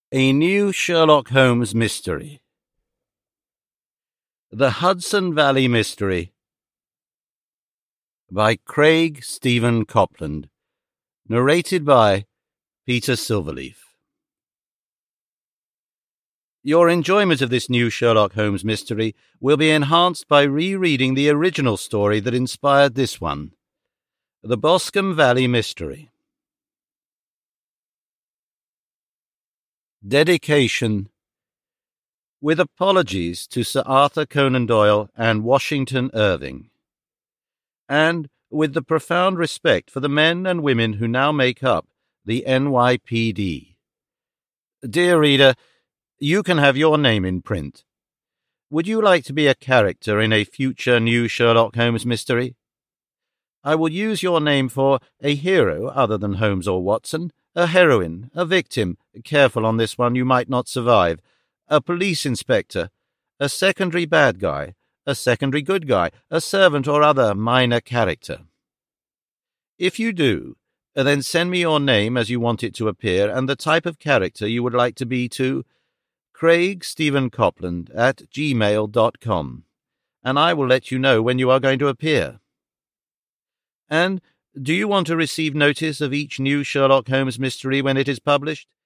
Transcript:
A new Sherlock Holmes mystery. The Hudson Valley Mystery by Craig Stephen Copland. Narrated by Peter Silverleaf. Your enjoyment of this new Sherlock Holmes mystery will be enhanced by rereading the original story that inspired this one, The Boscombe Valley Mystery. Dedication. With apologies to Sir Arthur Conan Doyle and Washington Irving, and with the profound respect for the men and women who now make up the NYPD. Dear reader, you can have your name in print. Would you like to be a character in a future new Sherlock Holmes mystery? I will use your name for a hero other than Holmes or Watson, a heroine, a victim, careful on this one, you might not survive, a police inspector, a secondary bad guy, a secondary good guy, a servant or other minor character. If you do, then send me your name as you want it to appear and the type of character you would like to be to craigstephencopland@gmail.com, and I will let you know when you are going to appear. And do you want to receive notice of each new Sherlock Holmes mystery when it is published?